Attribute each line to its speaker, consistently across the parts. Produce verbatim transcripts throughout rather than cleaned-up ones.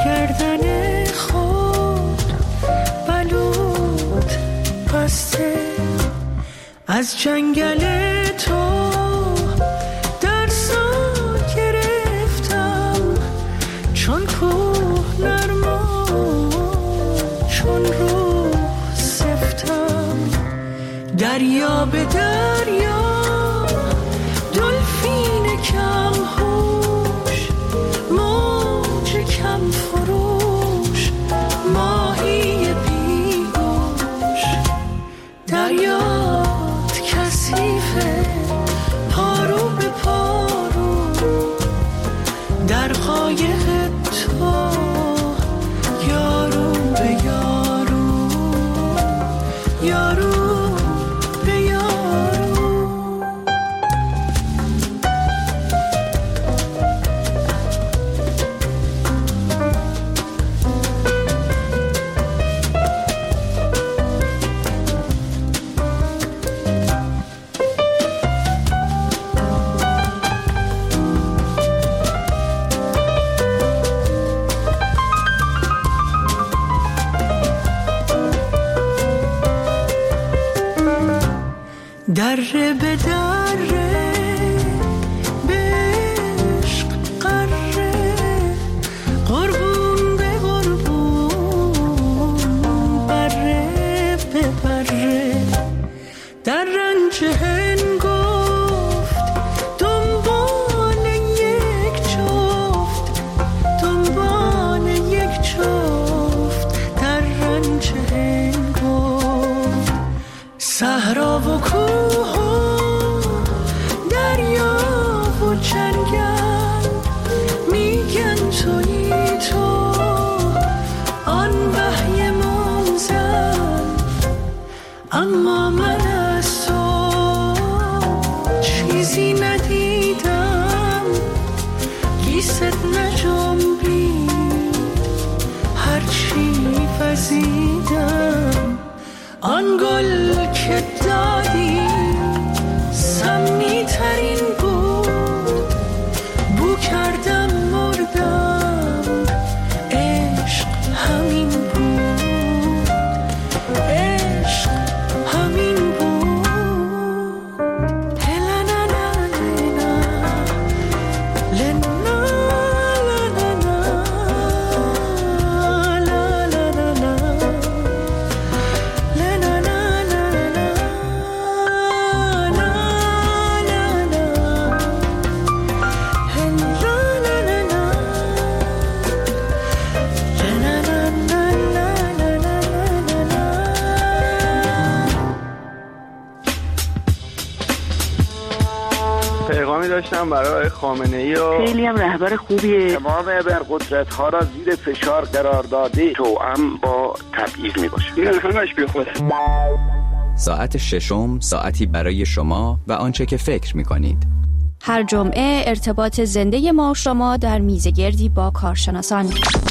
Speaker 1: گردن خود بلود بسته، از جنگل تو درسا گرفتم، چون کوه نرما چون روح سفتم. دریا به دریا دلفین کم هوش، موج کم فروش، ماهی بیگوش. دریات کثیفه پارو به پارو، در قایق تو یارو به یارو، یارو دره به دره به عشق قره، قربون به قربون، بره به بره. در رنج هنگفت دنبال یک جفت، دنبال یک جفت. در رنج هنگفت صحرا و کوه و دریا و جنگل، میگن تویی تو آن وحی منزل. اما من از تو چیزی ندیدم، گیست نجنبید هرچی وزیدم. آن گل که دادی سمی ترین بود، بو کردم مردم، عشق همین بود، عشق همین بود. هلنا لنا لنا
Speaker 2: پیغامی داشتم برای خامنه‌ای و
Speaker 3: خیلی هم رهبر خوبیه.
Speaker 4: تمام ابرقدرت ها را زیر فشار قرار داده، توأم با تبعیض می باشه.
Speaker 2: این همش بی خوده.
Speaker 5: ساعت ششم، ساعتی برای شما و آنچه که فکر می کنید.
Speaker 6: هر جمعه ارتباط زنده ما و شما در میزگردی با کارشناسان.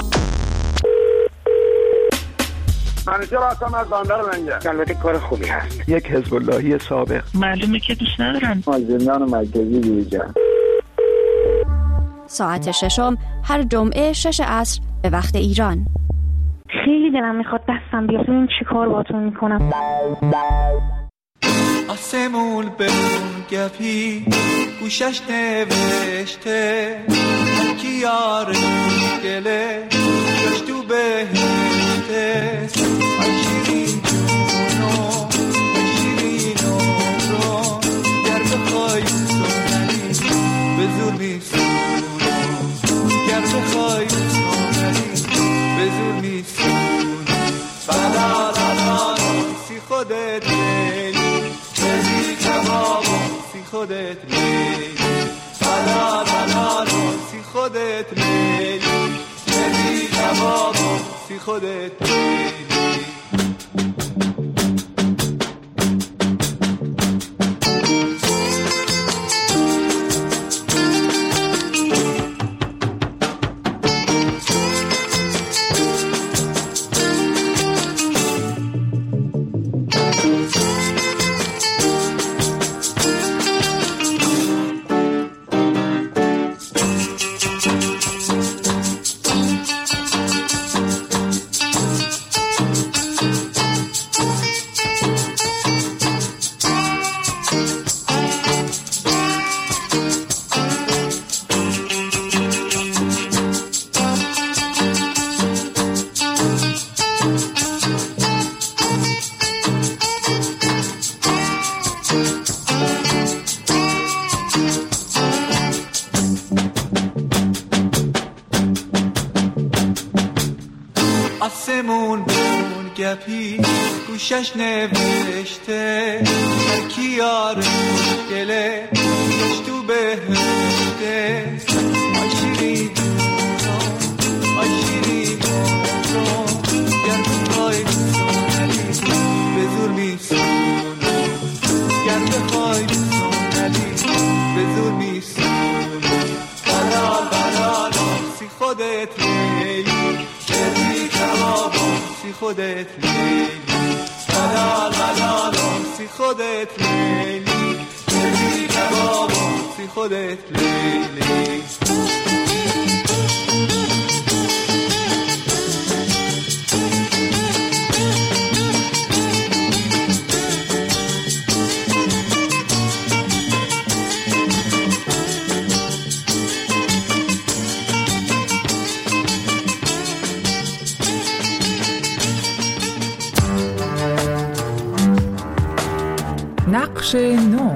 Speaker 4: منیجر هستم از بندر لنگر. البته کار خوبی هست.
Speaker 2: یک حزب اللهی سابق.
Speaker 3: معلومه که دوست ندارن.
Speaker 4: از زندان مرکزی بیرون.
Speaker 6: ساعت ششم هر جمعه شش عصر به وقت ایران.
Speaker 7: خیلی دلم میخواد دستم بیاد، این چی کار باتون میکنم.
Speaker 8: آسمون به گپی گوشش نوشته، هرکی یار گله جاش تو بهشته. شیرین جونو شیرین عمرو، گر بخوای سونری به زور میسونو، گر بخوای سونری به زور میسونو. بلا لا سی خودت لیلی، بزی کبابو سی خودت لیلی. بلا لا سی خودت لیلی، بزی کبابو سی خودت لیلی. آسمون بمون گپی گوشش نوشته هر کی یار مشکله گوش تو بهشته آی شیرین آی شیرین گر بخوای سونلی به زور میسونی گر بخوای سونلی به زور میسونی بلال بلال سی خودت لیلی شدی کبابم سی خودت لیلی بلال بلال سی خودت لیلی شدی کبابم سی خودت لیلی
Speaker 9: نقش نو.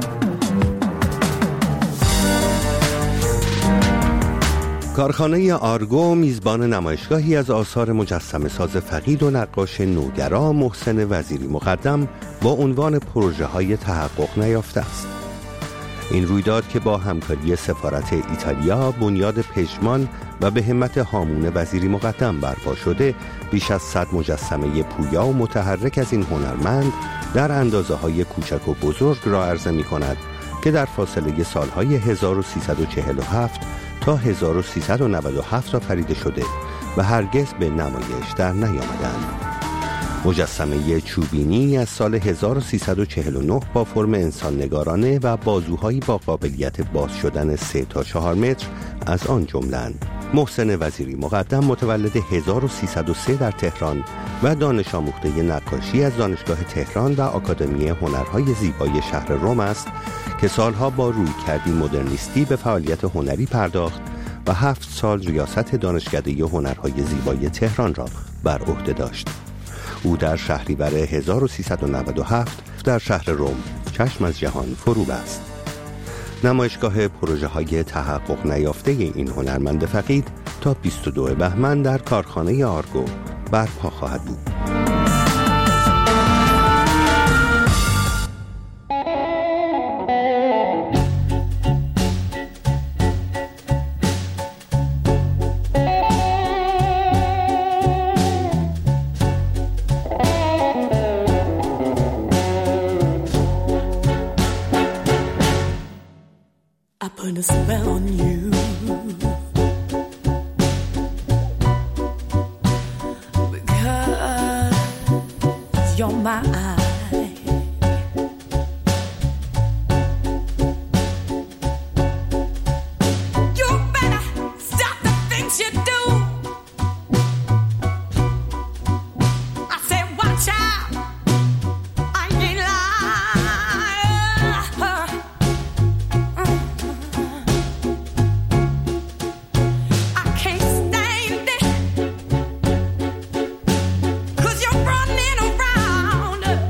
Speaker 10: کارخانه آرگو میزبان نمایشگاهی از آثار مجسمه ساز فقید و نقاش نوگرا محسن وزیری مقدم با عنوان پروژه های تحقق نیافته است. این رویداد که با همکاری سفارت ایتالیا، بنیاد پژمان و به همت هامون وزیری مقدم برپا شده، بیش از صد مجسمه پویا و متحرک از این هنرمند در اندازه های کوچک و بزرگ را عرضه می کند که در فاصله سالهای هزار و سیصد و چهل و هفت تا هزار و سیصد و نود و هفت آفریده شده و هرگز به نمایش در نیامدند. مجسمه چوبینی از سال هزار و سیصد و چهل و نه با فرم انسان نگارانه و بازوهایی با قابلیت باز شدن سه تا چهار متر از آن جملند. محسن وزیری مقدم متولد هزار و سیصد و سه در تهران و دانش آموخته نقاشی از دانشگاه تهران و آکادمی هنرهای زیبای شهر رم است که سالها با رویکردی مدرنیستی به فعالیت هنری پرداخت و هفت سال ریاست دانشکده هنرهای زیبای تهران را بر عهده داشت. او در شهریور هزار و سیصد و نود و هفت در شهر رم چشم از جهان فرو بست. نمایشگاه پروژه های تحقق نیافته این هنرمند فقید تا بیست و دوم بهمن در کارخانه آرگو برپا خواهد بود.
Speaker 1: A spell on you. Because you're mine. You better stop the things you do. I said watch out. I ain't lying. Running around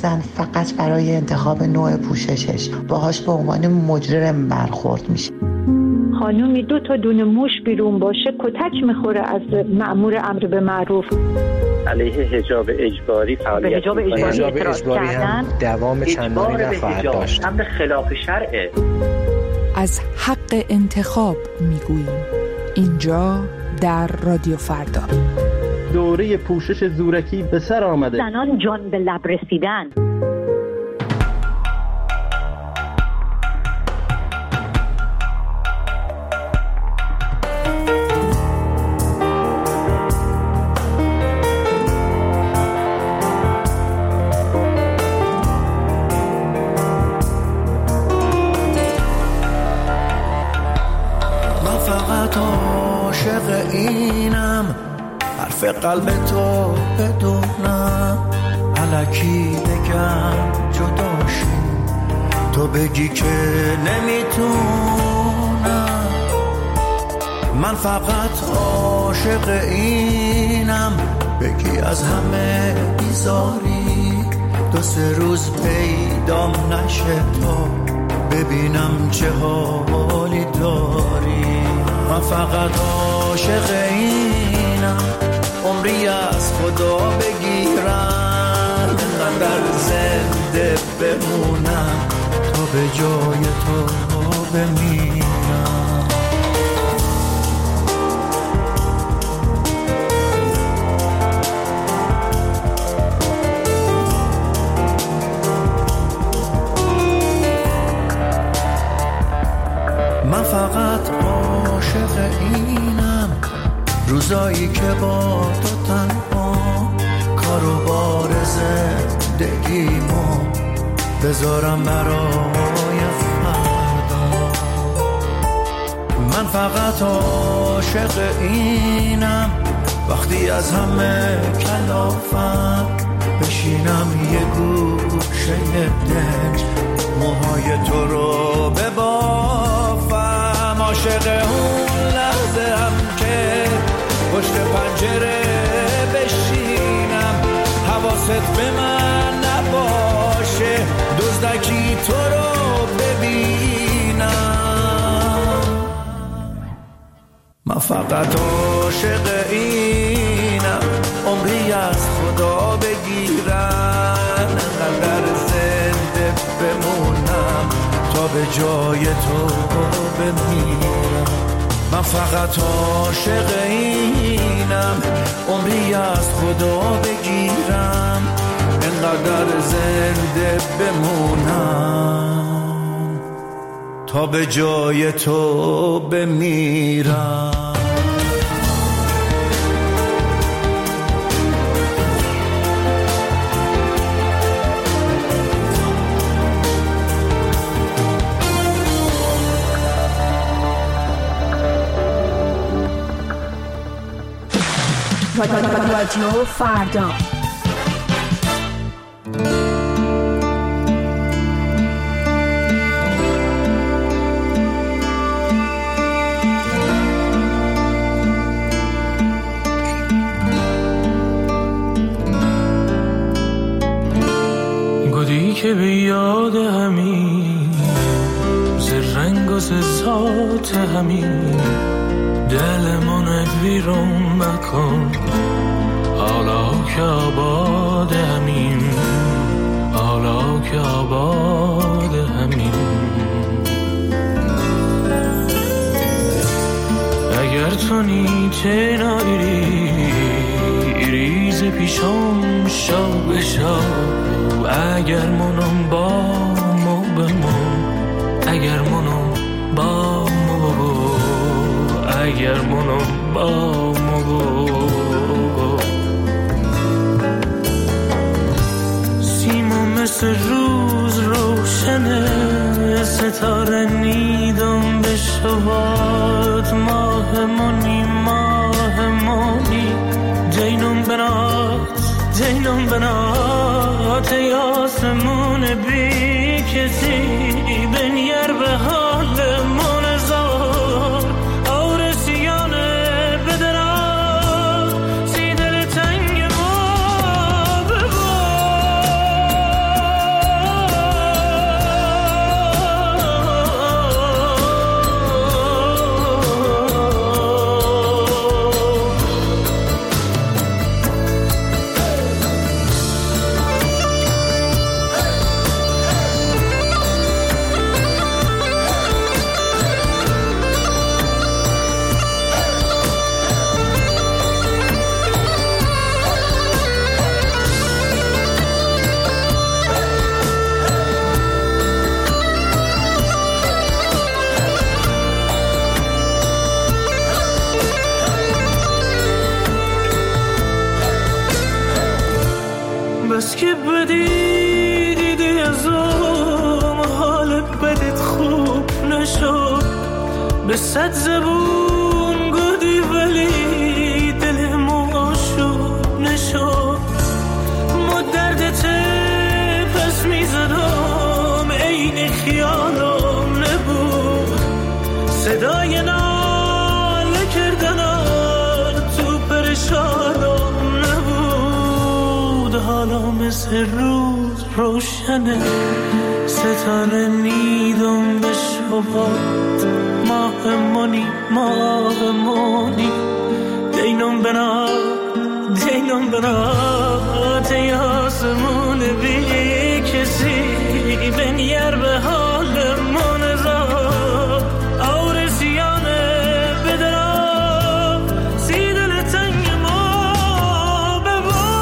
Speaker 11: زن فقط برای انتخاب نوع پوششش باهاش به عنوان مجرم برخورد میشه.
Speaker 12: خانومی دو تا دونه موش بیرون باشه کتک میخوره از مأمور امر به معروف.
Speaker 13: علیه حجاب اجباری فعالیت
Speaker 14: حجاب اجباری, اجباری هم دوام چندانی نخواهد داشت.
Speaker 13: امر خلاف شرعه.
Speaker 9: از حق انتخاب میگوییم اینجا در رادیو فردا.
Speaker 15: دوره پوشش زورکی به سر آمده.
Speaker 12: زنان جان به لب رسیدن.
Speaker 8: قلب تو بدونم الکی بگم جداشی تو بگی که نمیتونم. من فقط عاشق اینم بگی از همه بیزاری دو سه روز پیدام نشه تا ببینم چه حالی داری. من فقط عاشق اینم عمری از خدا بگیرم انقدر زنده بمونم تا به جای تو بمیرم. من فقط عاشق اینم روزایی که با تو تنها کارو بار زندگیمو بذارم برای فردا. من فقط عاشق اینم وقتی از همه کلافم بشینم یه گوشه دنج موهای تو رو ببافم. عاشق اون لحظه هم که پشت پنجره بشینم حواست به من نباشه دزدکی تو رو ببینم. من فقط عاشق اینم عمری از خدا بگیرم انقدر زنده بمونم تا به جای تو بمیرم. من فقط عاشق اینم عمری از خدا بگیرم انقدر زنده بمونم تا به جای تو بمیرم.
Speaker 9: رادیو فردا.
Speaker 16: گودی که به یاد همین ز رنگ و ز ذات همین دلمونت ویرون مکن حالا که آباد همین حالا که آباد همین. اگر تو نیچه نایری ریز پیشم شو بشو اگر منم با مو بمون اگر منم با مو اگر منم با مو سیما مثل روز روشنه ستاره نیدم به شبات ماه منی ماه منی جینم بنات جینم بنات ای آسمون بی کسی بنیر به حال من زار آرسیانه بدرات سی دل تنگ ما ببار صد زبون گودی ولی دل ما شد نشد مدردت پس میزدم این خیالم نبود صدای ناله کردن تو پرشانم نبود حالا مثل روز روشنه ستاره نیدم به شبات ماه منی ماه منی دینم بنا دینم بنا تی آسمون بی کسی بنیر به حال من زاد اور سیانه بدرم سی دل تنگ ما ببا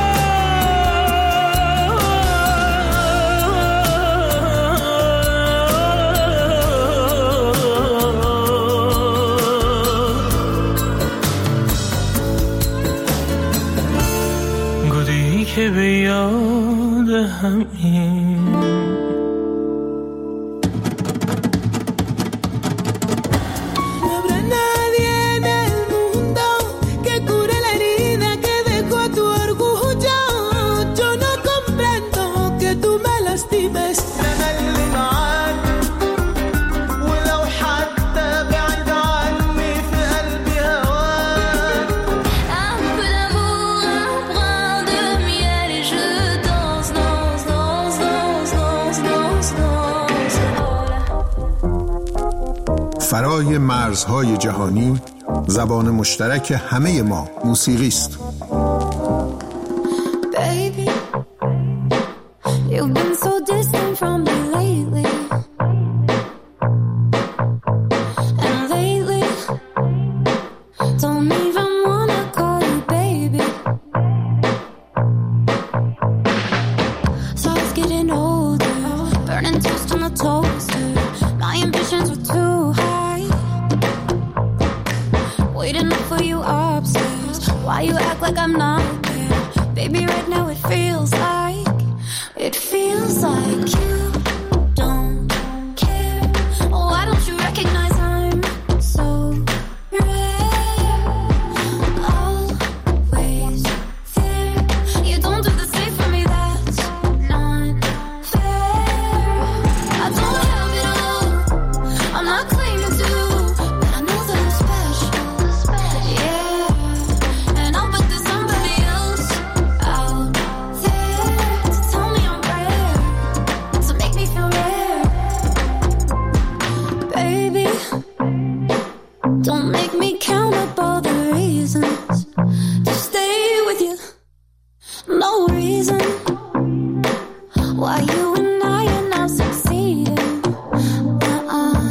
Speaker 16: گودی که به یاد همین
Speaker 17: فرای مرزهای جهانی زبان مشترک همه ما موسیقی است.
Speaker 18: Baby, you've been so distant from me lately. And lately, don't even wanna call you baby. So I was getting older, burning toast on the toaster. My ambitions were too high. Waiting up for you upstairs. Why you act like I'm not there? Baby, right now it feels like, it feels like you don't care. Why don't you recognize I'm so rare? Always there. You don't do the same for me, that's not fair. I don't have it all, I'm not claiming to, but I know that I'm special. Yeah, and I'll bet there's somebody else out there to tell me I'm rare, to make me feel rare. Baby, don't make me count up all the reasons to stay with you. No reason why you and I are now succeeding. Uh-uh.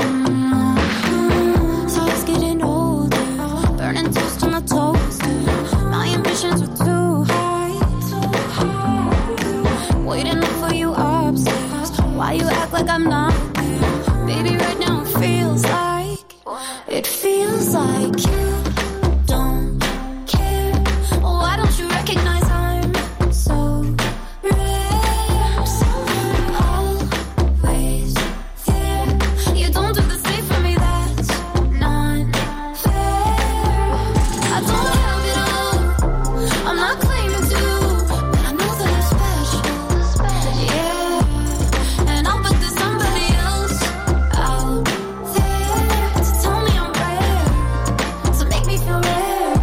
Speaker 18: So I was getting older, burning toast on the toaster. My ambitions were too high, too high. Waiting up for you upstairs. Why you act like I'm not there? Baby, right now it feels like, it feels like you don't care. Why don't you recognize I'm so rare? Always there. You don't do the same for me, that's not fair. I don't have it all, I'm not claiming to, but I know that I'm special. Yeah, and I'll bet there's somebody else out there to tell me I'm rare, to make me feel rare.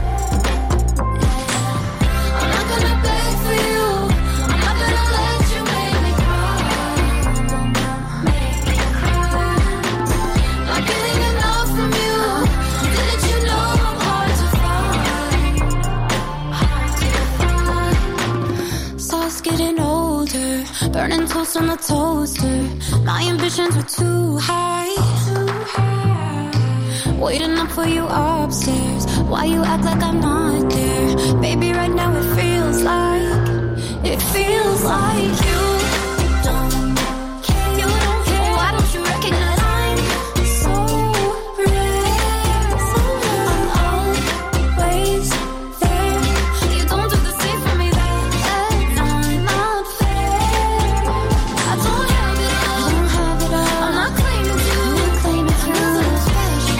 Speaker 18: I'm not gonna beg for you, I'm not gonna let you make me cry, make me cry. Not getting enough from you, didn't you know I'm hard to find, hard to find. So I was getting older, burning toast on the toaster. My ambitions were too high, too high. Waiting up for you upstairs. Why you act like I'm not there? Baby, right now it feels like, it feels like you don't care. You don't care. Why don't you recognize I'm so rare? I'm always there. You don't do the same for me, that's not fair. I don't have it all, I'm not claiming to, claiming to. I know that I'm special.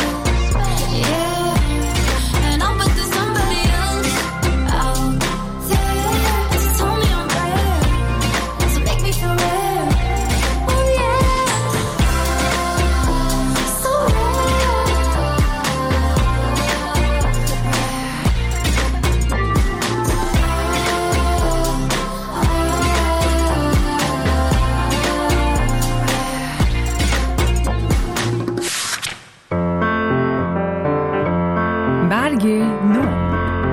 Speaker 9: برگ نو.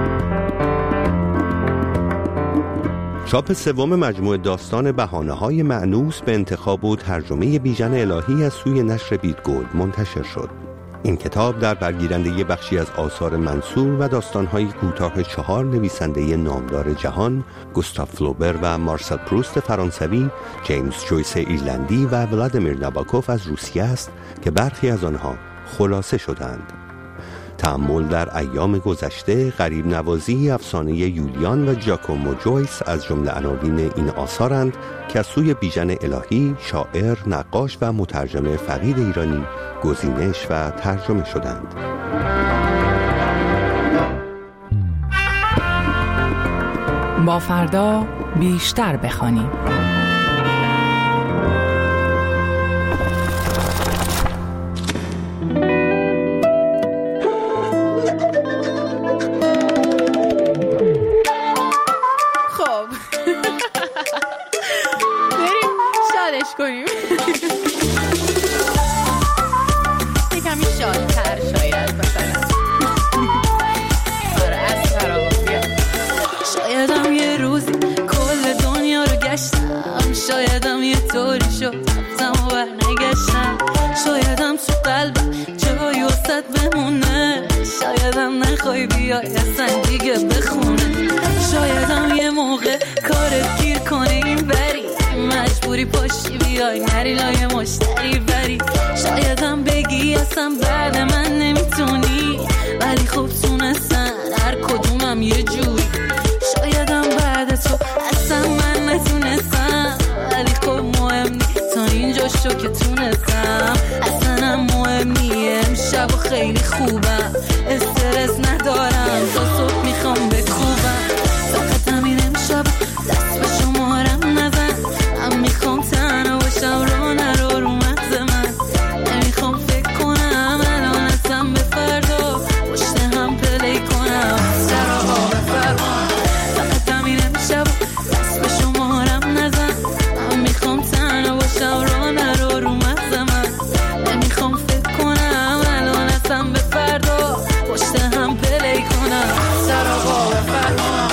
Speaker 10: چاپ سوم مجموعه داستان بهانه‌های مأنوس به انتخاب و ترجمه بیژن الهی از سوی نشر بیدگولد منتشر شد. این کتاب در برگیرنده بخشی از آثار منصور و داستان‌های کوتاه چهار نویسنده نامدار جهان، گوستاو فلوبر و مارسل پروست فرانسوی، جیمز جویس ایرلندی و ولادیمیر ناباکوف از روسیه است که برخی از آنها خلاصه شدند. تأمل در ایام گذشته، غریب نوازی افسانه یولیان و جاکومو جویس از جمله عناوین این آثارند که از سوی بیژن الهی، شاعر، نقاش و مترجم فقید ایرانی گزینش و ترجمه شدند.
Speaker 9: با فردا بیشتر بخوانیم.
Speaker 19: کنیم یه کمی شادتر شاید مثلا آره از فراغ شایدم یه روزی کل دنیا رو گشتم، شایدم یه طوری شد رفتم و بر نگشتم، شایدم تو قلبم جایی وسط بمونه، شایدم نخوای بیای اصلا دیگه بخونه، شایدم یه موقع کارت گیر کنه این بری مجبوری پاشی بیای نری لای مشتری بری، شایدم بگی اصلا بعد من نمیتونی ولی خوب تونستن هر کدومم یه جوری، شایدم بعد تو اصلا من نتونستم ولی خوب مهم نی تا اینجا شو که تونستم، اصلا هم مهم نی امشب و خیلی خوبم استرس ندارم تا صبح میخوام بکوبم، فقط همین امشب دست به شمارم نزن، من میخوام تنها باشم رو نرو رو مغز من، نمیخوام فکر کنم الان اصلا به فردا پشت هم پلی کنم سراغا به فرمان، فقط همین امشب دست به شمارم نزن، من میخوام تنها باشم رو نرو رو مغز من، نمیخوام فکر کنم الان اصلا به فردا پشت هم پلی کنم سراغا به فرمان.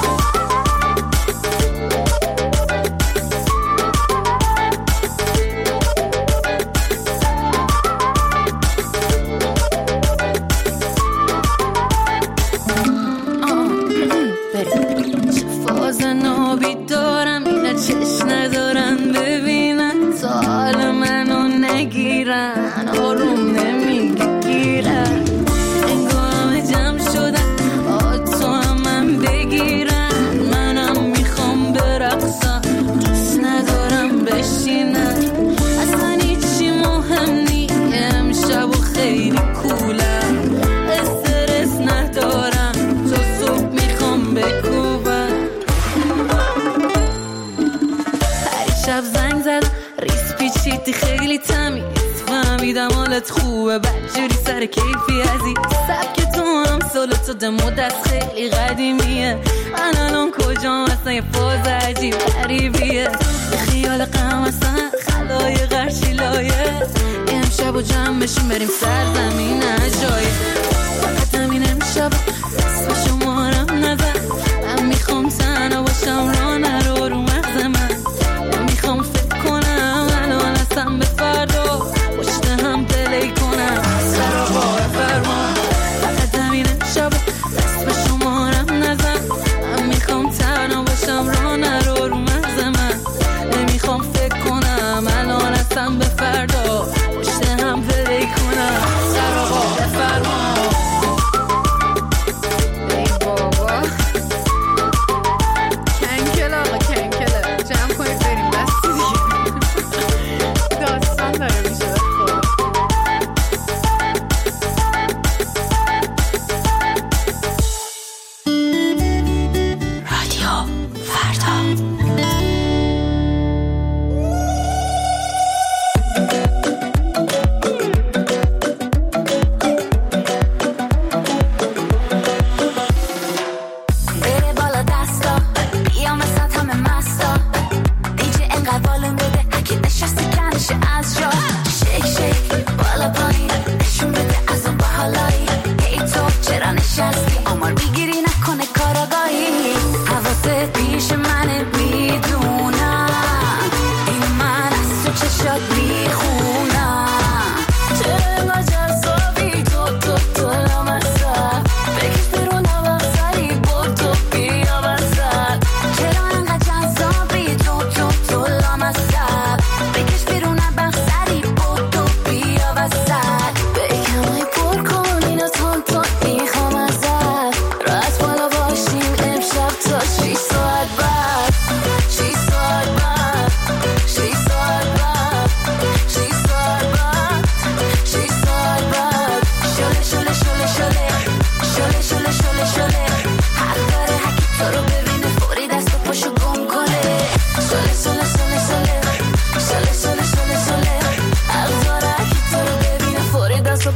Speaker 19: خیلی تمیز فهمیدم حالت خوبه بدجوری سر کیفی ازی سبک تو هم سال تو دمو دست خیلی قدیمیه، من الان کجام اصلا یه فاز عجیب قریبیه، خیال غم اصلا خلای غرشی لایه، امشب و جمع بشیم بریم سرزمین جایه، فقط همین امشب دست به شمارم نزن، من میخوام تنها باشم رو نرو رو مغز من، نمیخوام فکر کنم الان اصلا به فردا پشت هم پلی کنم سراغا فرمان، فقط همین امشب دست به شمارم نزن، من میخوام تنها باشم رو نرو رو مغز من، نمیخوام فکر کنم الان اصلا به فردا پشت هم پلی کنم سراغا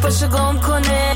Speaker 19: پاشو گم کنه.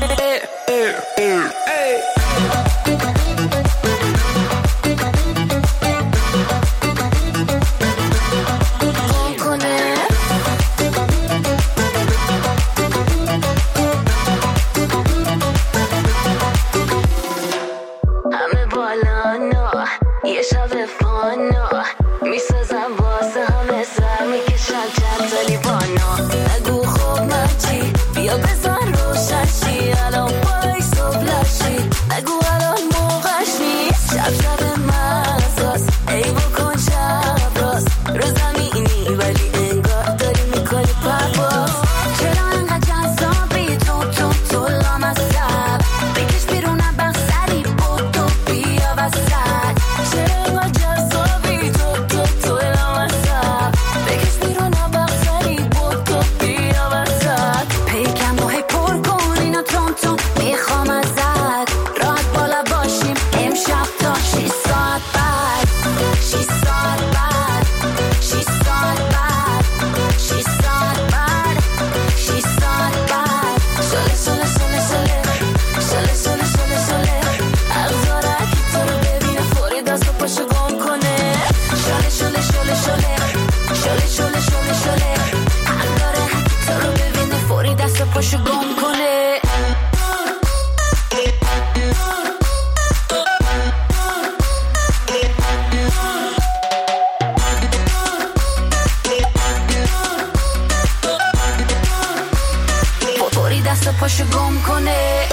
Speaker 19: پاشو گم کنه.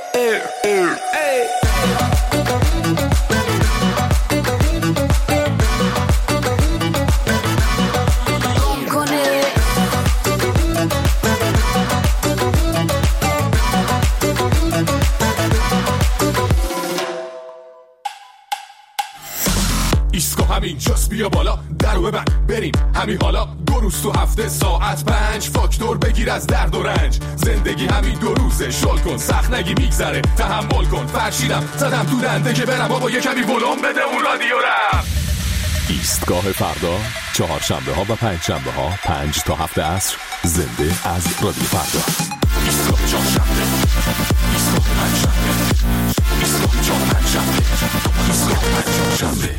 Speaker 20: ایسکو همین جاست بیا بالا درو ببند بریم همین حالا دو روز تو هفته ساعت پنج فاکتور بگیر از درد و رنج زندگی همین دو روزه شل کن سخت نگی میگذره تحمل کن فرشیدم زدم تو دنده که برم بابا یه کمی ولوم بده اون رادیو رم.
Speaker 21: ایستگاه فردا چهارشنبه ها و پنج شنبه ها پنج تا هفت عصر زنده از رادیو فردا.
Speaker 20: ایستگاه چهارشنبه ایستگاه پنجشنبه ایستگاه چهارشنبه ایستگاه پنجشنبه.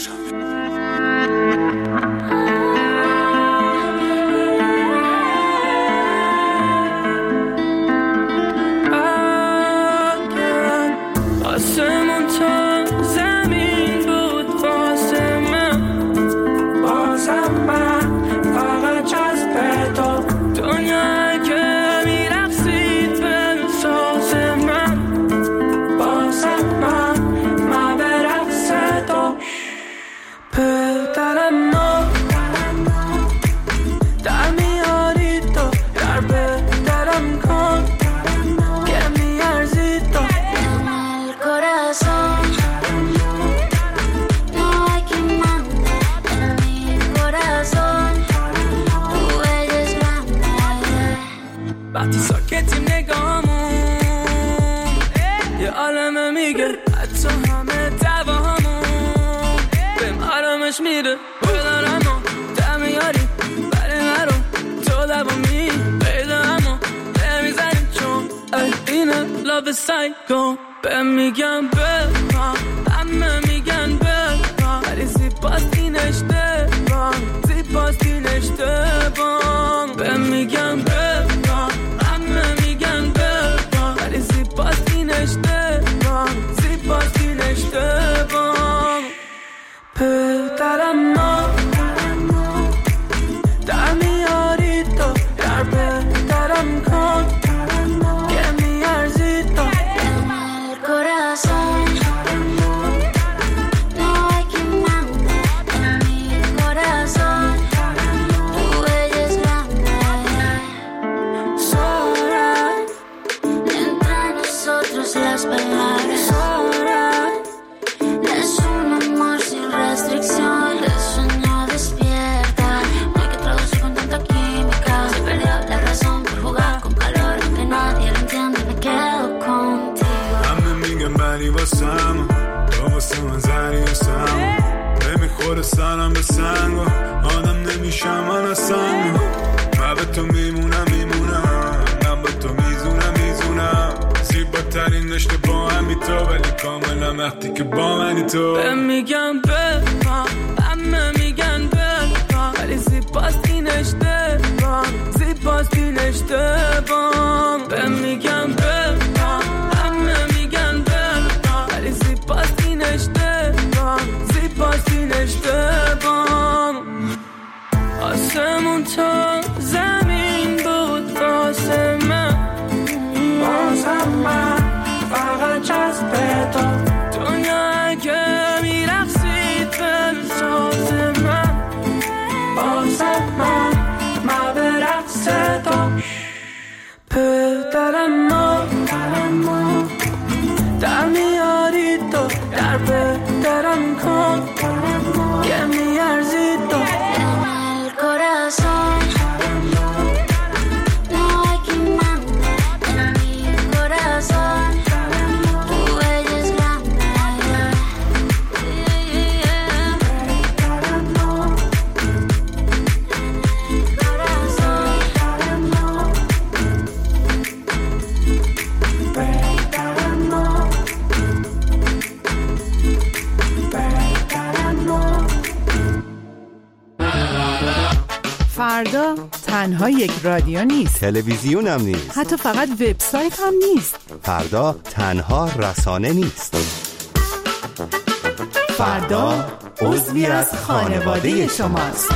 Speaker 16: آسمون تا زمین بود واسه من بازم من فقط جذب تو دنیا که میرقصید به ساز من بازم من من به رقص تو پدرم ما در میاری تو در پدرم کن که میارزی تو
Speaker 18: corazón, no hay quien mande en mi corazón, tú eres grande.
Speaker 16: وقتی ساکتیم نگاهمون یه عالمه میگه حتی همه دواهمون بهم آرامش میده بدارم و دمیاری برای من رو تو دوامی پیدا همو نمیزنیم چون اینه لاب سایکو به میگم بپا همه میگن بپا ولی زیباست این اشتباه زیباست این اشتباه به میگم بپا همه میگن بپا ولی زیباست این اشتباه زیباست این اشتباه پدرم ما در میاری تو در پدرم کن که میارزی تو
Speaker 18: corazón, no hay quien mande en mi corazón, tú eres grande.
Speaker 16: Sobran
Speaker 18: entre nosotros las palabras, sobran. Es un amor sin restricción, el sueño despierta. No hay que traducir con tanta química. Se perdió la razón por jugar con calor, aunque nadie lo entiende, me quedo contigo.
Speaker 22: بری واسم تو واسه من زری واسم نمیخوره سرم به سنگ و آدم نمیشم من از سنگ من به تو میمونم میمونم من به تو میزونم ولی کاملا وقتی که با منی تو
Speaker 16: بهم میگم بفهم همه میگن بفهم ولی زیباست این اشتباه زیباست این اشتباه بهم میگم بفهم همه میگن بفهم ولی زیباست این اشتباه زیباست این اشتباه آسمون تا زمین بود واسه من واسه من فقط جذب تو دنیا اگه میرقصید به ساز من واسه من ما به رقص تو پدرم ما در میاری تو در پدرم کن که میارزی تو
Speaker 18: corazón no hay quien mande en mi corazón tu bella es grande
Speaker 9: فردا تنها یک رادیو نیست،
Speaker 10: تلویزیون هم نیست،
Speaker 9: حتی فقط وبسایت هم نیست.
Speaker 10: فردا تنها رسانه نیست.
Speaker 9: فردا عضوی از خانواده شماست.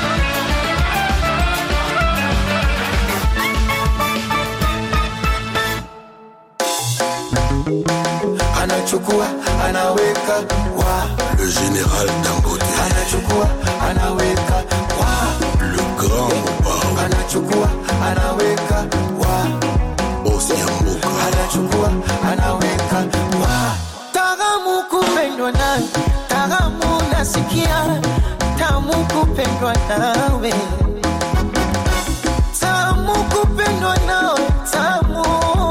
Speaker 8: Anachukua, anaweka wa le général Dangote. Anachukua, anaweka wa le grand Bao. Anachukua, anaweka wa bosi ya mbuka. Anachukua, anaweka wa
Speaker 2: Tagamu kupendwa nawe, tagamu nasikia, tamu kupendwa nawe, tamu kupendwa nawe, tamu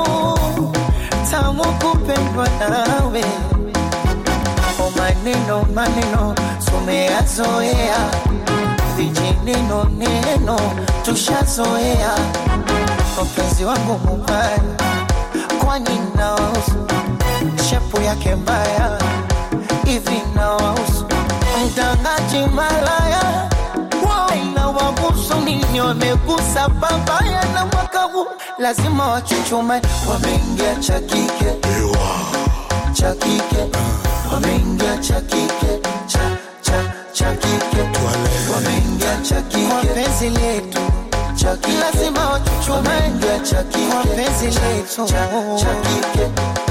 Speaker 2: tamu kupendwa nawe. O maneno maneno tumeyazoea, vijineno neno tushazoea. Mpenzi wangu mubaya, kwani naosu shepu yake mbaya hivi naosu mtangaji malaya na wabusu nini wamegusa babaya na mwaka huu lazima wachuchume. Wameingia cha kike cha kike, wameingia cha kike cha cha cha kike, wameingia cha kike kwa penzi letu cha kike, lazima wachuchume. Wameingia cha kike kwa penzi letu cha cha kike.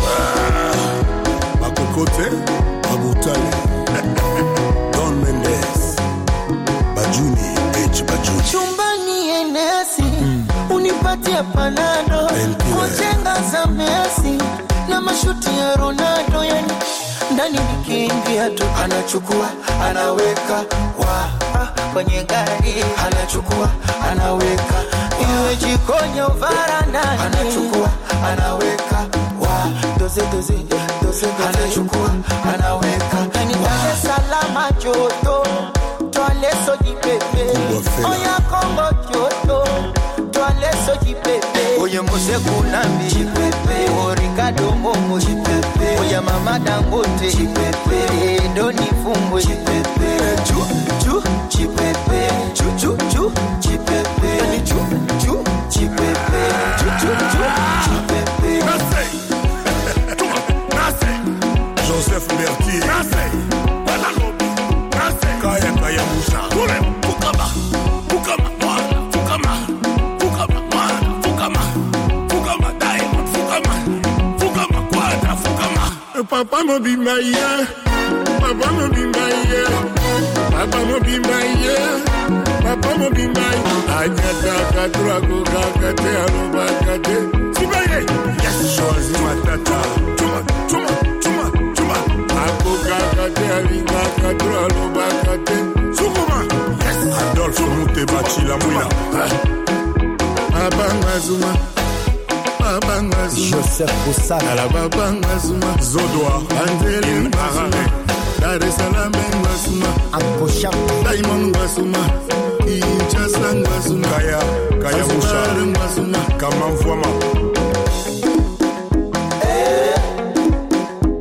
Speaker 17: Makokote, Abutale, Don Mendes, Bajuni, H. Bajuni.
Speaker 2: Chumbani enesi, mm. unipatia panado, kujenga za Messi, na mashuti ya Ronaldo, yani ndani nikiingia tu.
Speaker 8: anachukua, anaweka wa
Speaker 2: kwenye gari,
Speaker 8: anachukua, anaweka
Speaker 2: iwe jikoni au varandani,
Speaker 8: anachukua, anaweka wa
Speaker 2: doze doze doze,
Speaker 8: anachukua, anaweka
Speaker 2: yani Dar es Salaam joto, toale soji pepe, oya Kongo joto, toale soji pepe, oye Mose Kunambi pepe, o Ricardo Momo pepe, oya Mama Dangote pepe, Doni Fumbo pepe, chu chu chi pepe, chu chu chu chi pepe, yani chu chu chi pepe, chu chu chu chi pepe.
Speaker 17: Joseph Mertier, Kaya Kaya Moussa,
Speaker 20: Fukama, Fukama, Fukama, Fukama, Fukama, Fukama, Diamond, Fukama, Fukama, Quadra, Fukama.
Speaker 17: Papa mo be my year, Papa mo be my year, Papa mo be my year, Papa mo be my. Anyata katrago kakate aroba kate, Sibaye, yes, Shozi matata, Chuma, Chuma, Chuma, Chuma, Ako kakate aringa katra aroba kate, Sukuma, yes, Adolphe Mutebachi la mouila, Abangazuma, Abangazuma,
Speaker 5: Joseph Boussana,
Speaker 17: la Babangazuma, Zodoa, Angeli Marane, Dar es Salaam Ngazuma,
Speaker 5: Anko Shamba,
Speaker 17: Diamond Ngazuma, Kinshasa Ngazuma, Kaya, Kaya Musha Ngazuma, Kamamfwama.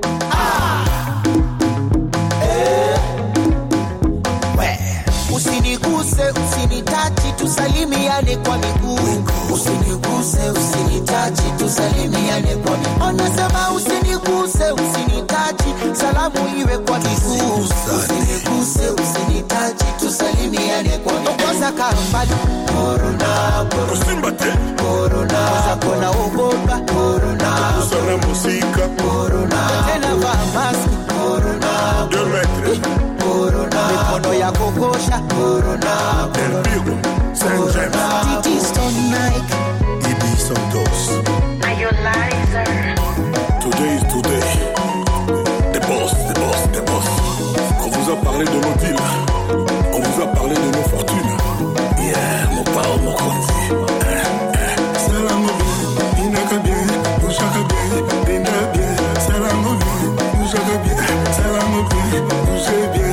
Speaker 2: tusalimiane kwa miguu. Wanasema usiniguse, usinitaji, salamu iwe kwa miguu. Usiniguse, usinitaji, tusalimiane kwa miguu. Okoza kambali, corona, corona, corona, okoza kona ugoga, corona,
Speaker 17: usana musika,
Speaker 2: corona, tena va mask, corona,
Speaker 17: deux metres,
Speaker 2: corona, mikono ya kokosha, corona,
Speaker 17: Del Pigo, Saint James,
Speaker 2: Titi Stone Nike,
Speaker 17: Ibi Santos.
Speaker 2: Are you liar?
Speaker 17: Today is today. The boss, the boss, the boss. On vous a parlé de nos deals. On vous a parlé de nos fortunes. Yeah, mon pao, mon konzi. Salam bien, inaka bien, ushaka bien, dinda bien. Salam bien, ushaka bien, salam bien, ushe bien.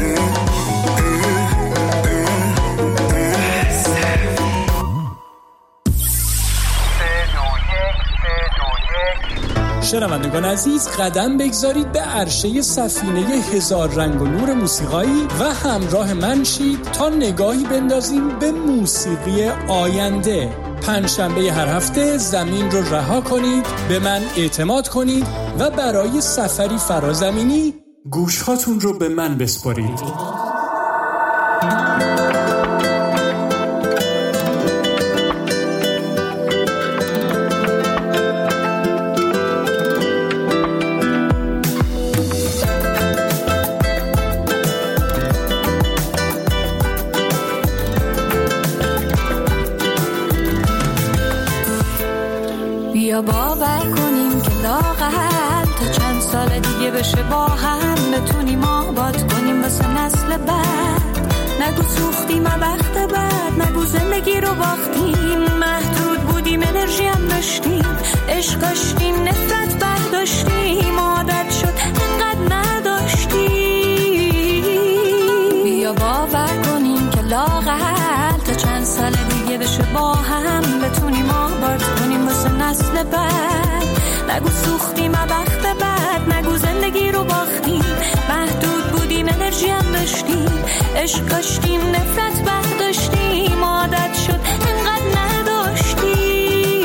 Speaker 3: شنوندگان عزیز، قدم بگذارید به عرشه سفینه هزار رنگ و نور موسیقایی و همراه من شید تا نگاهی بندازیم به موسیقی آینده. پنجشنبه هر هفته زمین رو رها کنید، به من اعتماد کنید و برای سفری فرازمینی گوشهاتون رو به من بسپارید.
Speaker 19: بیا باور کنیم که لااقل تا چند سال دیگه بشه با هم بتونیم آباد کنیم واسه نسل بعد. نگو سوختیم وقت بعد، نگو زندگی رو باختیم، محدود بودیم انرژی هم داشتیم، عشق داشتیم نفرت برداشتیم، عادت شد انقدر نداشتیم. بیا باور کنیم که لااقل تا چند سال دیگه بشه با هم بتونیم آباد کنیم واسه نسل بعد. نگو سوختیم وقت بعد، نگو زندگی رو باختیم، محدود بودیم انرژی هم داشتیم، عشق داشتیم نفرت برداشتیم، عادت شد انقدر نداشتیم.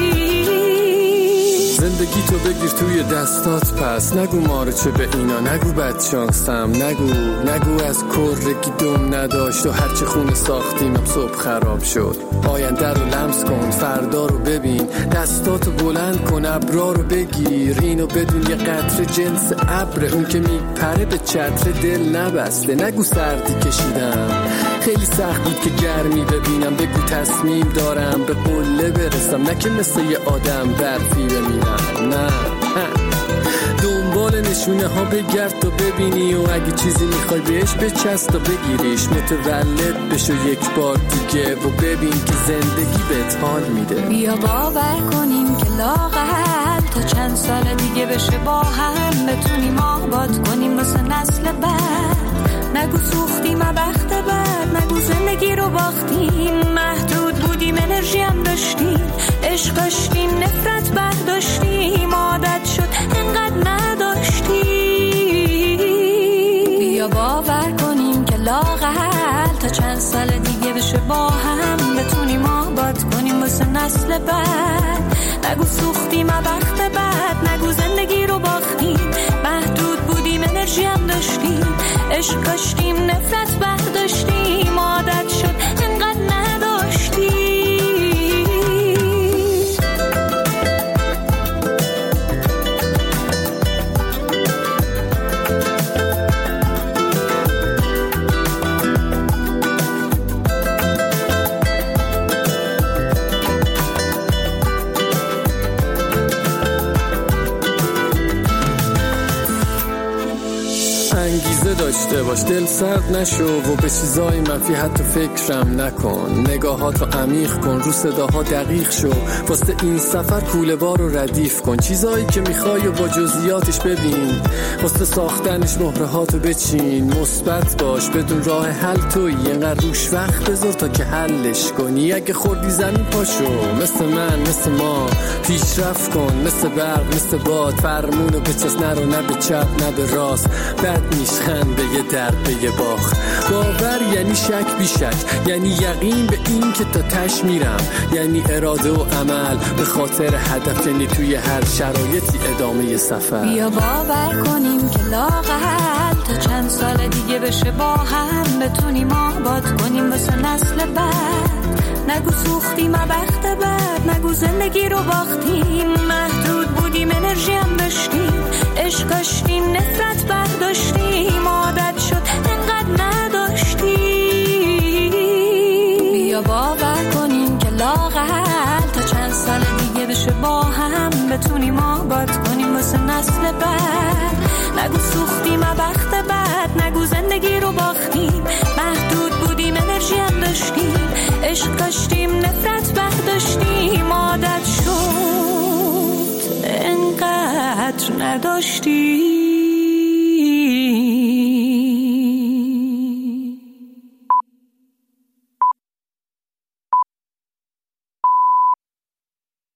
Speaker 4: زندگی تو بگیر توی دستات، پس نگو ما رو چه به اینا، نگو بد شانسم، نگو نگو از کرگی دم نداشت و هرچه خونه ساختیم هم صبح خراب شد. آینده رو لمس کن، فردا رو ببین، دستاتو بلند کن، ابرا رو بگیر، اینو بدون یه قطره جنس ابر، اون که میپره به چتر دل نبسته. نگو سردی کشیدم، خیلی سخت بود که گرمی ببینم، بگو تصمیم دارم به قله برسم، نه که مثل یه آدم برفی بمیرم. نه دنبال نشونه ها بگرد تا ببینی و اگه چیزی میخوای بهش بچست تا بگیریش، متولد بشو یک بار دیگه و ببین که زندگی بهت حال میده.
Speaker 19: بیا باور کنیم که لااقل تا چند سال دیگه بشه با هم بتونیم آباد کنیم واسه نسل بعد. نگو سوختیم وقت بعد، نگو زندگی رو باختیم، محدود بودیم انرژی هم داشتیم، عشق داشتیم نفرت برداشتیم، عادت شد انقدر نداشتیم. بیا باور کنیم که لااقل تا چند سال دیگه بشه با هم بتونیم آباد کنیم واسه نسل بعد. نگو سوختیم وقت بعد، نگو زندگی رو باختیم، محدود بودیم انرژی هم داشتیم، عشق داشتیم نفرت برداشتیم، عادت شد انقدر نداشتیم.
Speaker 4: انگیزه داشته باش، دل سرد نشو و به چیزای منفی حتی فکرم نکن، نگاهاتو عمیق کن، رو صداها دقیق شو، واسه این سفر کوله بار رو ردیف کن، چیزایی که میخوای و با جزئیاتش ببین، واسه ساختنش مهره هاتو بچین، مثبت باش بدون راه حل تویی، اینقدر روش وقت بذار تا که حلش کنی، اگه خوردی زمین پاشو، مثل من مثل ما پیشرفت کن، مثل برق مثل باد، فرمونو بچس نرو، نه به چپ نه به راست، بد میشخند به یه درد به یه باخت. باور یعنی شک بی شک، یعنی یقین به این که تا تش میرم، یعنی اراده و عمل به خاطر هدف، یعنی توی هر شرایطی ادامه سفر.
Speaker 19: بیا باور کنیم که لااقل تا چند سال دیگه بشه با هم بتونیم آباد کنیم واسه نسل بعد. نگو سوختیم بخت بد، نگو زندگی رو باختیم، محدود بودیم انرژی هم داشتیم، عشق داشتیم نفرت برداشتیم، عادت شد انقدر نداشتیم. بیا باور کنیم که لااقل تا چند سال دیگه بشه با هم بتونیم آباد کنیم واسه نسل بعد. نگو سوختیم بخت بد، نگو زندگی رو باختیم، محدود بودیم انرژی هم داشتیم، عشق داشتیم نفرت برداشتیم، عادت شد انقدر نداشتیم.